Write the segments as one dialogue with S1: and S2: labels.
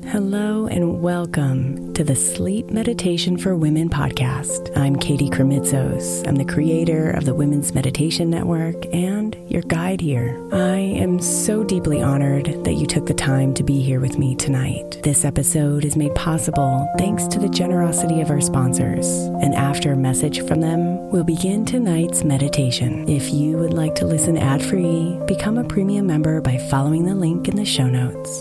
S1: Hello and welcome to the Sleep Meditation for Women podcast. I'm Katie Kremitzos. I'm the creator of the Women's Meditation Network and your guide here. I am so deeply honored that you took the time to be here with me tonight. This episode is made possible thanks to the generosity of our sponsors. And after a message from them, we'll begin tonight's meditation. If you would like to listen ad-free, become a premium member by following the link in the show notes.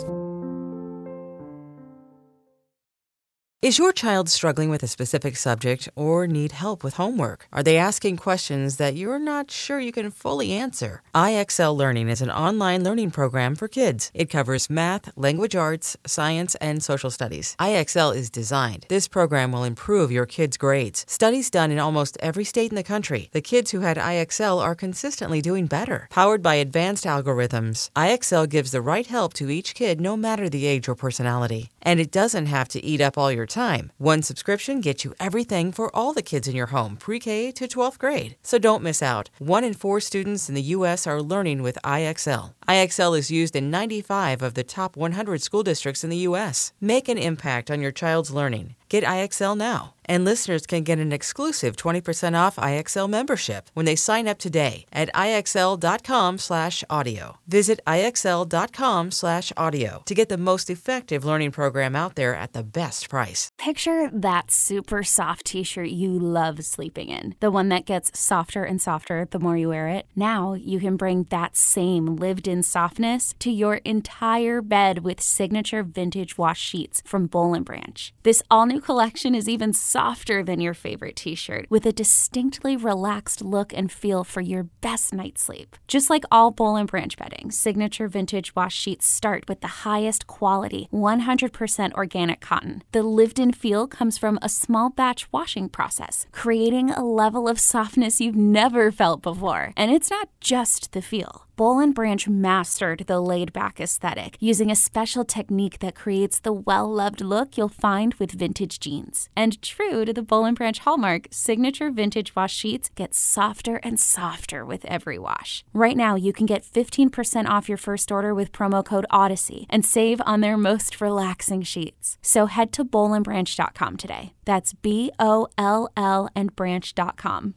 S2: Is your child struggling with a specific subject or need help with homework? Are they asking questions that you're not sure you can fully answer? IXL Learning is an online learning program for kids. It covers math, language arts, science, and social studies. IXL is designed. This program will improve your kids' grades. Studies done in almost every state in the country. The kids who had IXL are consistently doing better. Powered by advanced algorithms, IXL gives the right help to each kid no matter the age or personality. And it doesn't have to eat up all your time. One subscription gets you everything for all the kids in your home, pre-K to 12th grade. So don't miss out. 1 in 4 students in the U.S. are learning with IXL. IXL is used in 95 of the top 100 school districts in the U.S. Make an impact on your child's learning. Get IXL now. And listeners can get an exclusive 20% off IXL membership when they sign up today at IXL.com/audio. Visit IXL.com/audio to get the most effective learning program out there at the best price.
S3: Picture that super soft t-shirt you love sleeping in. The one that gets softer and softer the more you wear it. Now you can bring that same lived-in softness to your entire bed with signature vintage wash sheets from Boll & Branch. This all-new collection is even softer than your favorite t-shirt with a distinctly relaxed look and feel for your best night's sleep. Just like all Boll & Branch bedding, signature vintage wash sheets start with the highest quality, 100% organic cotton. The lived-in feel comes from a small batch washing process, creating a level of softness you've never felt before. And it's not just the feel. Boll & Branch mastered the laid-back aesthetic using a special technique that creates the well-loved look you'll find with vintage jeans. And true to the Boll & Branch hallmark, signature vintage wash sheets get softer and softer with every wash. Right now, you can get 15% off your first order with promo code Odyssey and save on their most relaxing sheets. So head to bollandbranch.com today. That's BOLL and branch.com.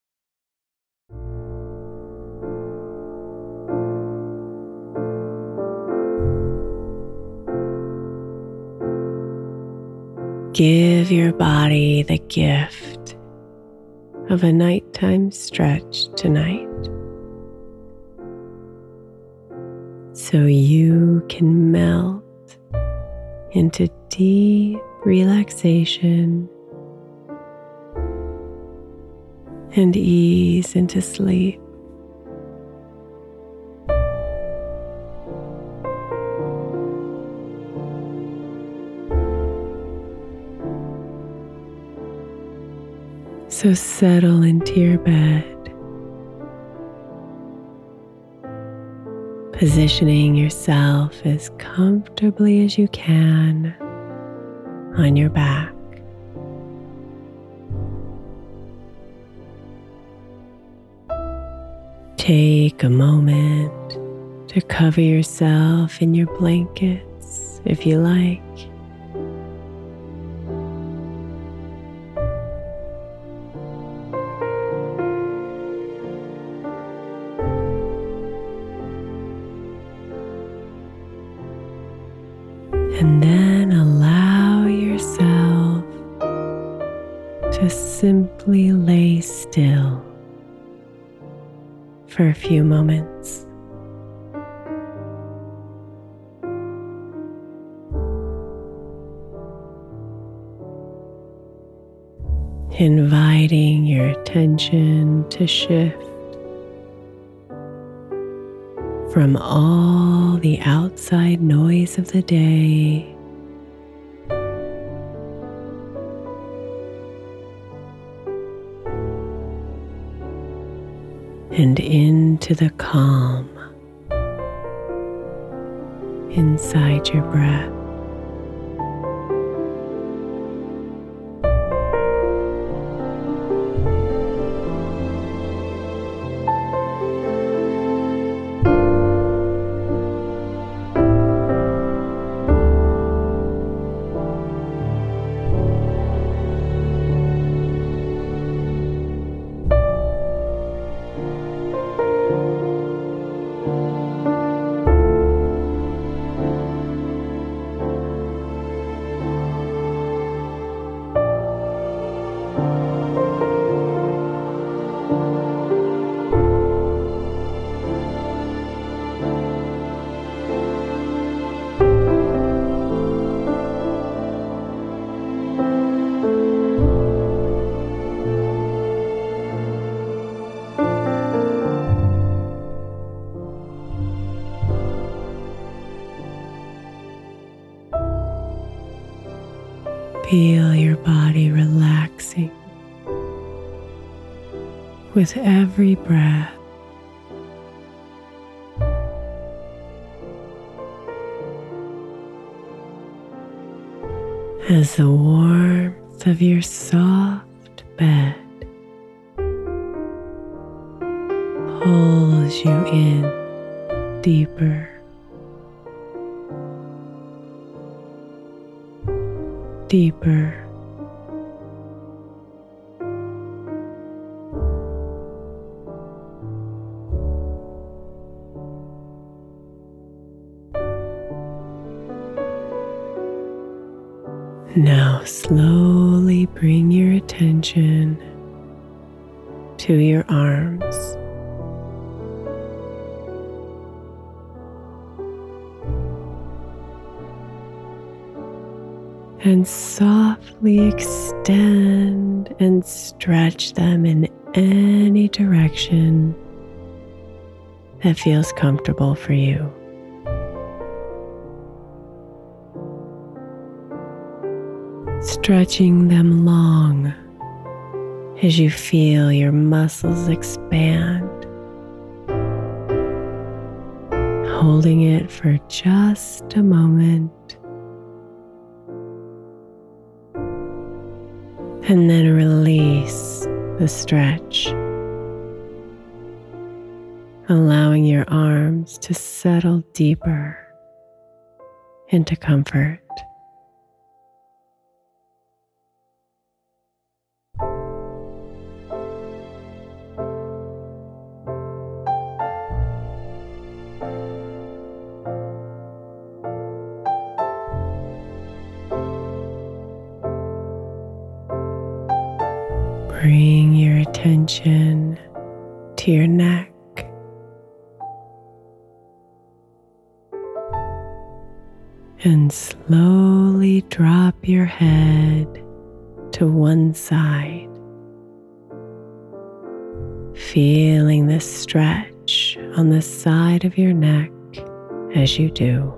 S1: Give your body the gift of a nighttime stretch tonight so you can melt into deep relaxation and ease into sleep. So settle into your bed, positioning yourself as comfortably as you can on your back. Take a moment to cover yourself in your blankets if you like. And then allow yourself to simply lay still for a few moments. Inviting your attention to shift from all the outside noise of the day and into the calm inside your breath. Feel your body relaxing with every breath. As the warmth of your soft bed pulls you in deeper, deeper. Now slowly bring your attention to your arms. And softly extend and stretch them in any direction that feels comfortable for you. Stretching them long as you feel your muscles expand, holding it for just a moment, and then release the stretch, allowing your arms to settle deeper into comfort. Bring your attention to your neck. And slowly drop your head to one side, feeling the stretch on the side of your neck as you do.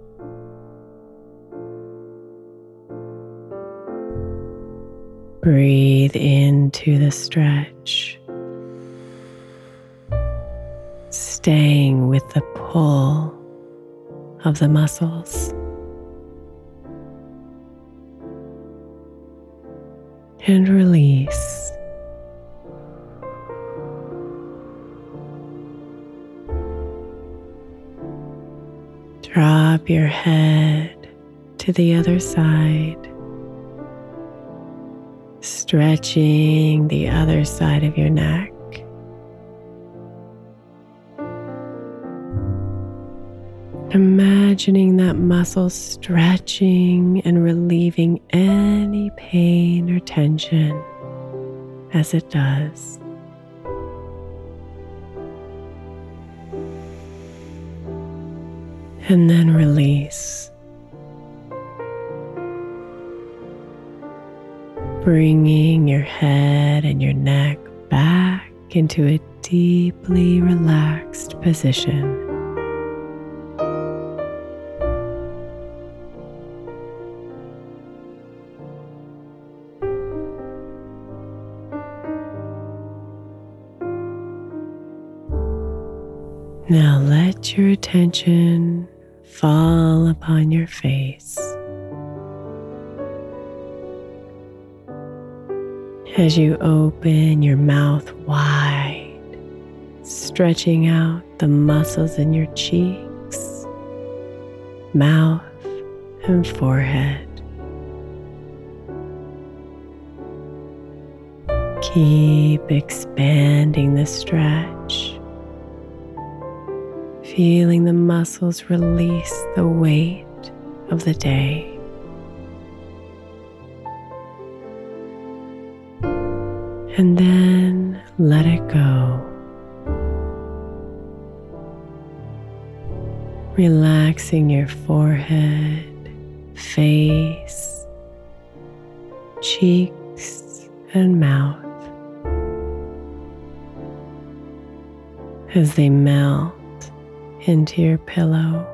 S1: Breathe into the stretch, staying with the pull of the muscles. And release. Drop your head to the other side, stretching the other side of your neck. Imagining that muscle stretching and relieving any pain or tension as it does. And then release. Bringing your head and your neck back into a deeply relaxed position. Now let your attention fall upon your face. As you open your mouth wide, stretching out the muscles in your cheeks, mouth, and forehead. Keep expanding the stretch, feeling the muscles release the weight of the day. And then let it go. Relaxing your forehead, face, cheeks, and mouth as they melt into your pillow.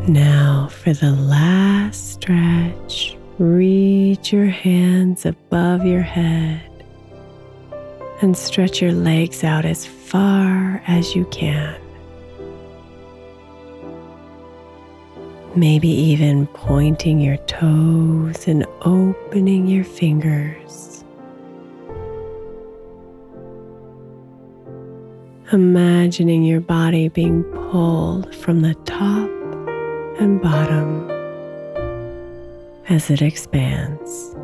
S1: Now for the last stretch, reach your hands above your head and stretch your legs out as far as you can. Maybe even pointing your toes and opening your fingers. Imagining your body being pulled from the top and bottom as it expands.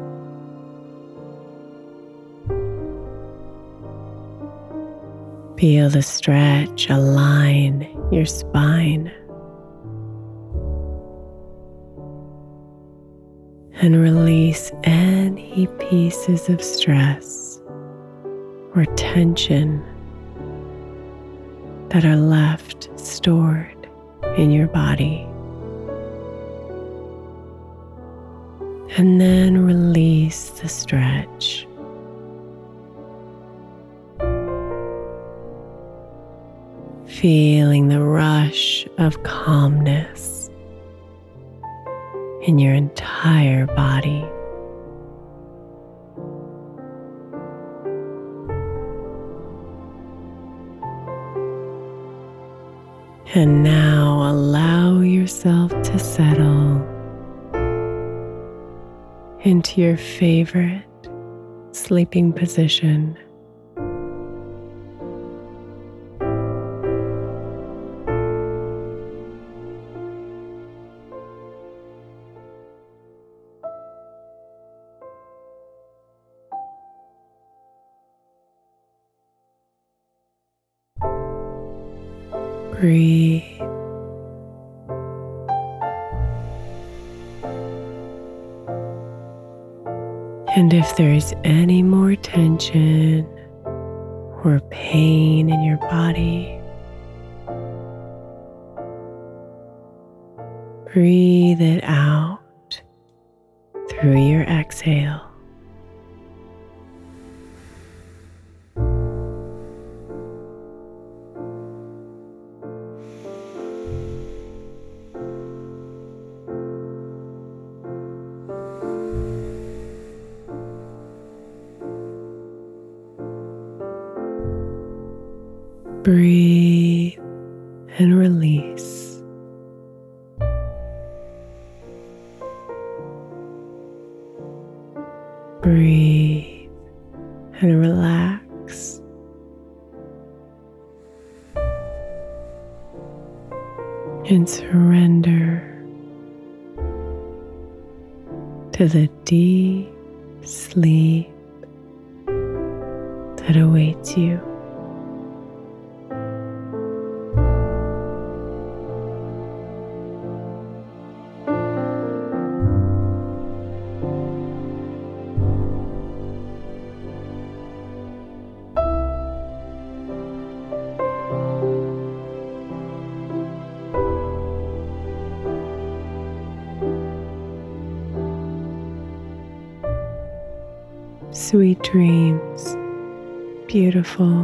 S1: Feel the stretch align your spine and release any pieces of stress or tension that are left stored in your body. And then release the stretch. Feeling the rush of calmness in your entire body. And now allow yourself to settle into your favorite sleeping position. Breathe. And if there's any more tension or pain in your body, breathe it out through your exhale. Breathe and release. Breathe and relax. And surrender to the deep sleep that awaits you. Sweet dreams, beautiful.